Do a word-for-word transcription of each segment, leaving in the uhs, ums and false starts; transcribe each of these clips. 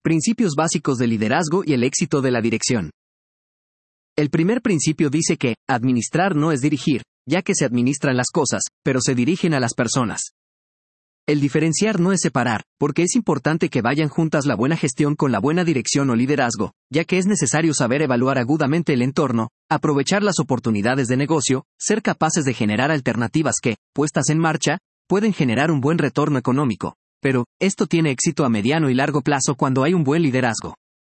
Principios básicos del liderazgo y el éxito de la dirección. El primer principio dice que, administrar no es dirigir, ya que se administran las cosas, pero se dirigen a las personas. El diferenciar no es separar, porque es importante que vayan juntas la buena gestión con la buena dirección o liderazgo, ya que es necesario saber evaluar agudamente el entorno, aprovechar las oportunidades de negocio, ser capaces de generar alternativas que, puestas en marcha, pueden generar un buen retorno económico. Pero, esto tiene éxito a mediano y largo plazo cuando hay un buen liderazgo.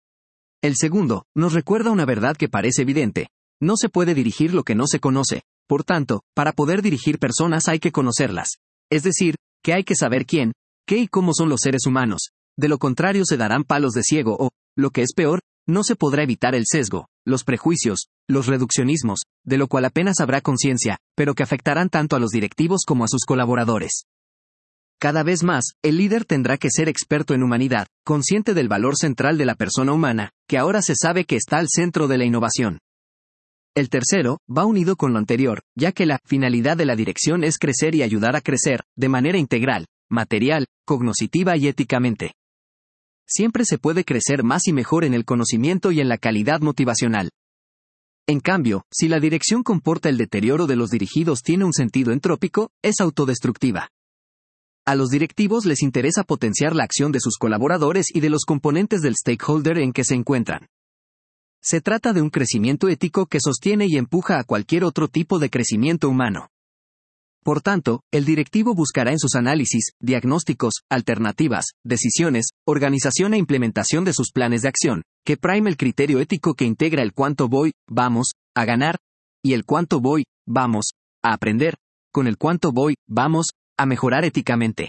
El segundo, nos recuerda una verdad que parece evidente. No se puede dirigir lo que no se conoce. Por tanto, para poder dirigir personas hay que conocerlas. Es decir, que hay que saber quién, qué y cómo son los seres humanos. De lo contrario se darán palos de ciego o, lo que es peor, no se podrá evitar el sesgo, los prejuicios, los reduccionismos, de lo cual apenas habrá conciencia, pero que afectarán tanto a los directivos como a sus colaboradores. Cada vez más, el líder tendrá que ser experto en humanidad, consciente del valor central de la persona humana, que ahora se sabe que está al centro de la innovación. El tercero, va unido con lo anterior, ya que la finalidad de la dirección es crecer y ayudar a crecer, de manera integral, material, cognoscitiva y éticamente. Siempre se puede crecer más y mejor en el conocimiento y en la calidad motivacional. En cambio, si la dirección comporta el deterioro de los dirigidos tiene un sentido entrópico, es autodestructiva. A los directivos les interesa potenciar la acción de sus colaboradores y de los componentes del stakeholder en que se encuentran. Se trata de un crecimiento ético que sostiene y empuja a cualquier otro tipo de crecimiento humano. Por tanto, el directivo buscará en sus análisis, diagnósticos, alternativas, decisiones, organización e implementación de sus planes de acción, que prime el criterio ético que integra el cuánto voy, vamos, a ganar, y el cuánto voy, vamos, a aprender, con el cuánto voy, vamos, a mejorar éticamente.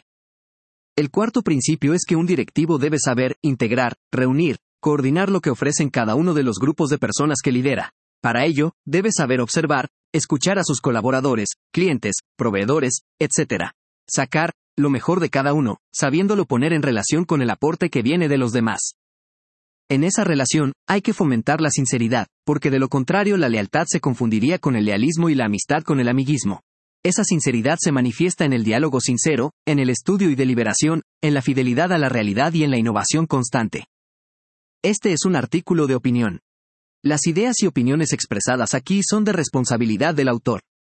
El cuarto principio es que un directivo debe saber integrar, reunir, coordinar lo que ofrecen cada uno de los grupos de personas que lidera. Para ello, debe saber observar, escuchar a sus colaboradores, clientes, proveedores, etcétera. Sacar lo mejor de cada uno, sabiéndolo poner en relación con el aporte que viene de los demás. En esa relación, hay que fomentar la sinceridad, porque de lo contrario la lealtad se confundiría con el lealismo y la amistad con el amiguismo. Esa sinceridad se manifiesta en el diálogo sincero, en el estudio y deliberación, en la fidelidad a la realidad y en la innovación constante. Este es un artículo de opinión. Las ideas y opiniones expresadas aquí son de responsabilidad del autor.